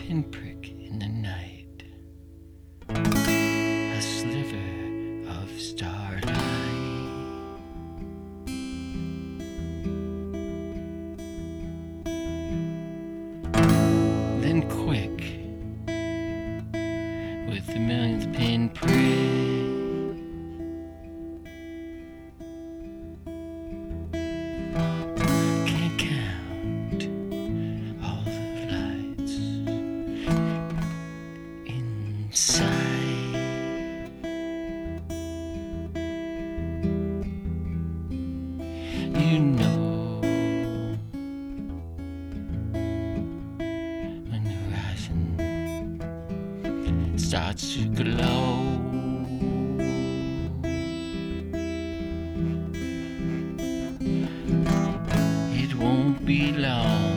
pinprick in the night, a sliver of starlight. Then quick, with the millionth pinprick, can't count all the lights inside. You know, when the horizon starts to glow, it won't be long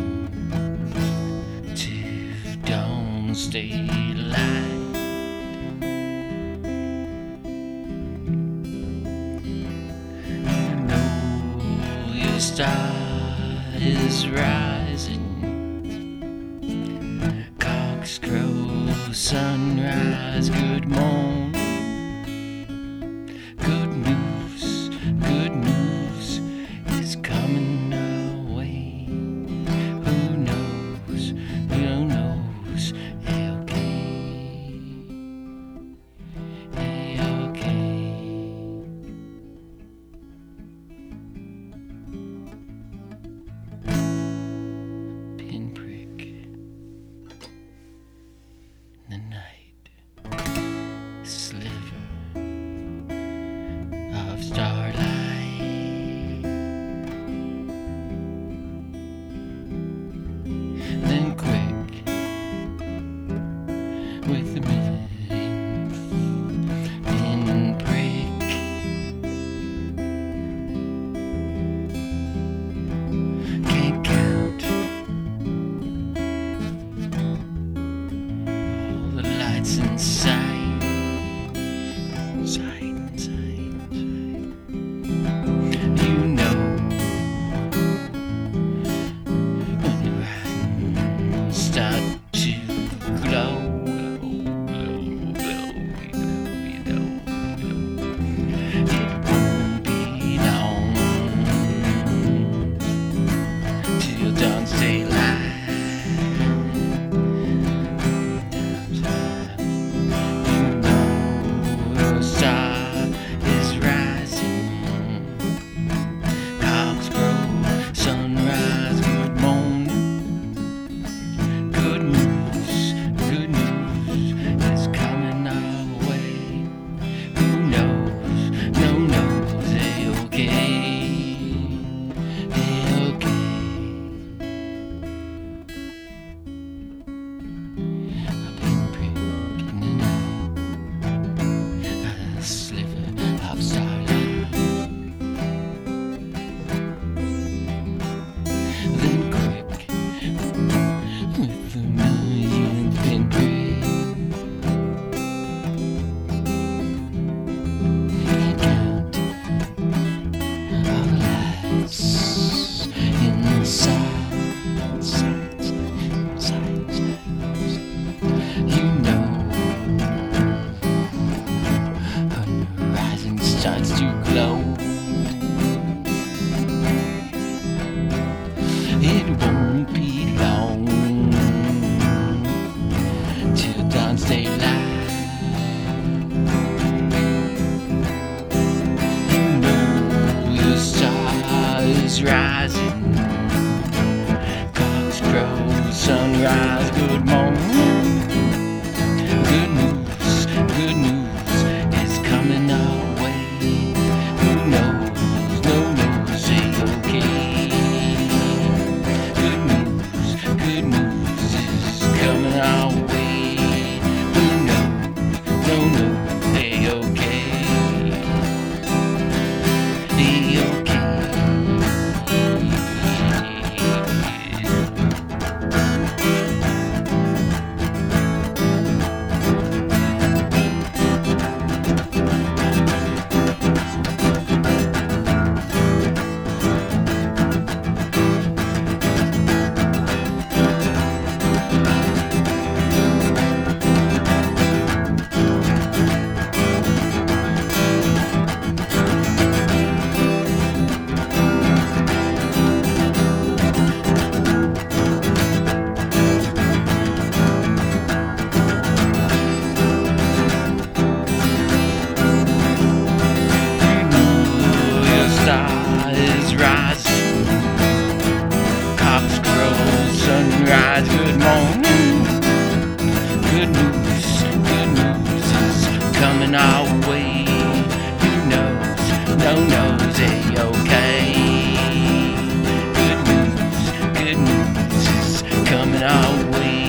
till dawn's daylight. You know your star is rising. Cocks crow, sunrise, good morning. Good news is coming our way. Who knows, okay, okay. Pinprick in the night, sliver of starlight. Then quick, with the millionth pinprick, can't count all the lights in sight. You know, when the horizon start to glow, it won't be long till dawn's daylight. You know, the star is rising. Cocks crow, sunrise, good morning. Good news is coming our way. Who knows, they okay, A pinprick in the night, a sliver of starlight. Then quick, with the millionth pinprick, can't count all the lights inside. You know, when the horizon starts to glow, it won't be long till dawn's daylight. You know the star is rising. Cocks crow, sunrise, good morning. Good news is coming our way. Who knows, okay. Good news is coming our way. Who knows, okay. no-nosy, okay. Good news is coming our way.